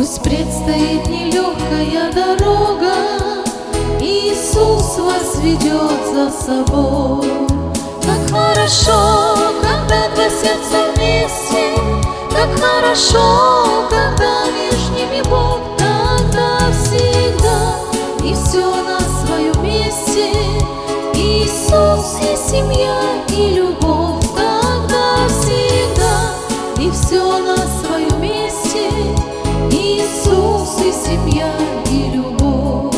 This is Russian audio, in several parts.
Пусть предстоит нелегкая дорога, Иисус вас ведет за собой. Как хорошо, когда два сердца вместе, как хорошо, когда между ними Бог, тогда всегда и все на своем месте. Иисус и семья, и любовь, тогда всегда и все на своем месте. Иисус и семья, и любовь.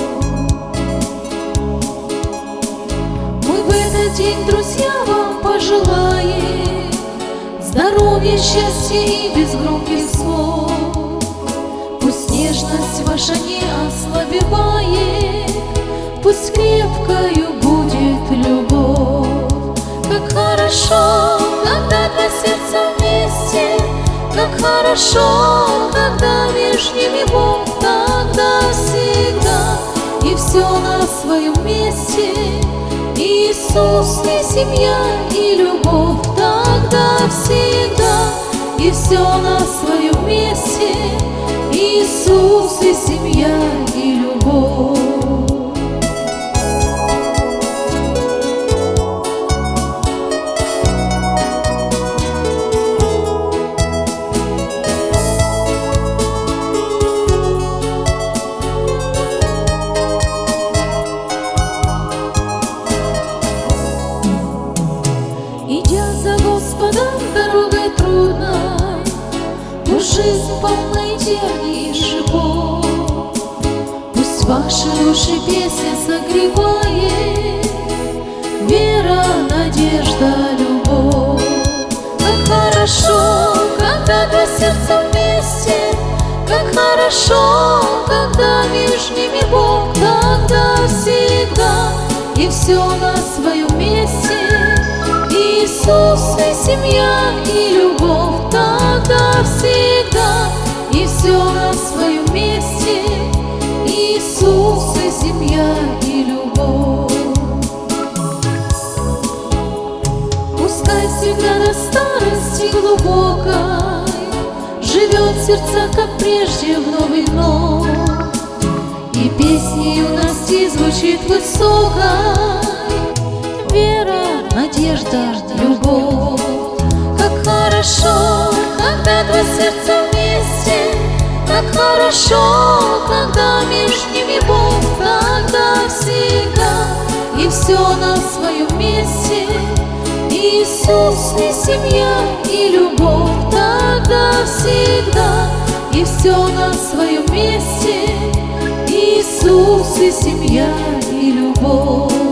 Мы в этот день, друзья, вам пожелаем здоровья, счастья и без громких слов. Пусть нежность ваша не ослабевает, пусть крепкою будет любовь. Как хорошо, когда два сердца вместе, как хорошо, когда между ними Бог, тогда всегда и все на своем месте. Иисус и семья, и любовь, тогда всегда и все на своем месте. Иисус и семья, и любовь. Идя за Господом дорогой трудной, пусть жизнь полна терний и шипов. Пусть ваши души песня согревает вера, надежда, любовь. Как хорошо, когда два сердца вместе, как хорошо, когда между ними Бог, тогда всегда и все на своем месте. Иисус и семья, и любовь, тогда всегда и все на своем месте. Иисус и семья, и любовь. Пускай всегда до старости глубокой живет сердца, как прежде, вновь и вновь, и песня юности звучит высокой. Вера, надежда, любовь. Как хорошо, когда два сердца вместе, как хорошо, когда между ними Бог, тогда всегда и все на своем месте. Иисус и семья, и любовь, тогда всегда и все на своем месте. Иисус и семья, и любовь.